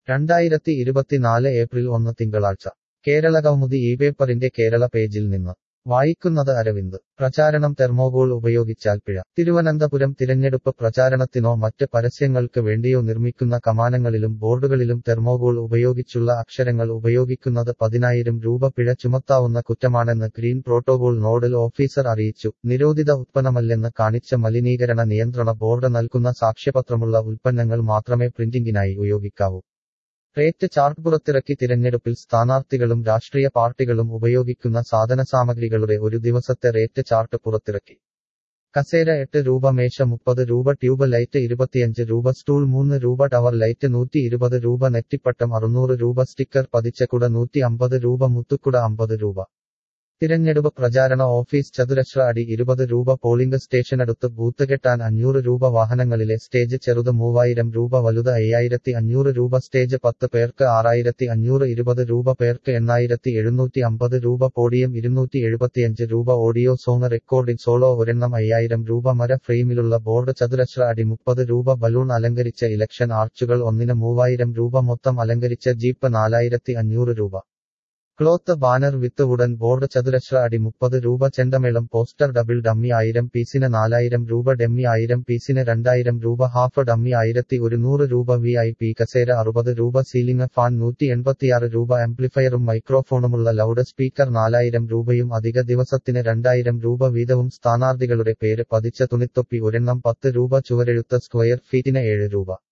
2024 April 1 തിങ്കളാഴ്ച കേരളകൗമുദി പേപ്പറിന്റെ കേരള പേജിൽ നിന്ന് വായിക്കുന്നത് അരവിന്ദ്. പ്രചാരണം തെർമോകോൾ ഉപയോഗിച്ചാൽ പിഴ. തിരുവനന്തപുരം തിരഞ്ഞെടുപ്പ് പ്രചാരണത്തിനോ മറ്റ് പരസ്യങ്ങൾക്ക് വേണ്ടിയോ നിർമ്മിക്കുന്ന കമാനങ്ങളിലും ബോർഡുകളിലും തെർമോകോൾ ഉപയോഗിച്ചുള്ള അക്ഷരങ്ങൾ ഉപയോഗിക്കുന്നത് 10,000 രൂപ പിഴ ചുമത്താവുന്ന കുറ്റമാണെന്ന് ഗ്രീൻ പ്രോട്ടോകോൾ നോഡൽ ഓഫീസർ അറിയിച്ചു. നിരോധിത ഉത്പന്നമല്ലെന്ന് കാണിച്ച മലിനീകരണ നിയന്ത്രണ ബോർഡ് നൽകുന്ന സാക്ഷ്യപത്രമുള്ള ഉൽപ്പന്നങ്ങൾ മാത്രമേ പ്രിന്റിംഗിനായി ഉപയോഗിക്കാവൂ. റേറ്റ് ചാർട്ട് പുറത്തിറക്കി. തിരഞ്ഞെടുപ്പിൽ സ്ഥാനാർത്ഥികളും രാഷ്ട്രീയ പാർട്ടികളും ഉപയോഗിക്കുന്ന സാധനസാമഗ്രികളുടെ ഒരു ദിവസത്തെ റേറ്റ് ചാർട്ട് പുറത്തിറക്കി. കസേര 8 രൂപ, മേശ 30 രൂപ, ട്യൂബ് ലൈറ്റ് 25 രൂപ, സ്റ്റൂൾ 3 രൂപ, ടവർ ലൈറ്റ് 120 രൂപ, നെറ്റിപ്പട്ടം 600 രൂപ, സ്റ്റിക്കർ പതിച്ച കുട 150 രൂപ, മുത്തുക്കുട 50 രൂപ. തിരഞ്ഞെടുപ്പ് പ്രചാരണ ഓഫീസ് ചതുരശ്ര അടി 20 രൂപ, പോളിംഗ് സ്റ്റേഷനടുത്ത് ബൂത്ത് കെട്ടാൻ 500 രൂപ, വാഹനങ്ങളിലെ സ്റ്റേജ് ചെറുത് 3000 രൂപ, വലുത് 5500 രൂപ, സ്റ്റേജ് 10 പേർക്ക് 6500, 20 രൂപ പേർക്ക് 8750 രൂപ, പോഡിയം 275 രൂപ, ഓഡിയോ സോങ് റെക്കോർഡിംഗ് സോളോ ഒരെണ്ണം 5000 രൂപ, മര ഫ്രെയിമിലുള്ള ബോർഡ് ചതുരശ്ര അടി 30 രൂപ, ബലൂൺ അലങ്കരിച്ച ഇലക്ഷൻ ആർച്ചുകൾ ഒന്നിന് 3000 രൂപ, മൊത്തം അലങ്കരിച്ച ജീപ്പ് 4500 രൂപ. Cloth banner with wooden board ചതുരശ്ര അടി 30 രൂപ, ചെണ്ടമേളം പോസ്റ്റർ ഡബിൾ ഡമ്മി 1000 പീസിന് 4000 രൂപ, ഡമ്മി 1000 പീസിന് 2000 രൂപ, ഹാഫ് ഡമ്മി 1100 രൂപ, VIP കസേര 60 രൂപ, സീലിംഗ് ഫാൻ 186 രൂപ, ആംപ്ലിഫയറും മൈക്രോഫോണുമുള്ള ലൗഡ് സ്പീക്കർ 4000 രൂപയും അധിക ദിവസത്തിന് 2000 രൂപ വീതവും. സ്ഥാനാർത്ഥികളുടെ പേര് പതിച്ച തുണിത്തൊപ്പി ഒരെണ്ണം 10 രൂപ, ചുവരെഴുത്ത് സ്ക്വയർ ഫീറ്റിന് 7 രൂപ.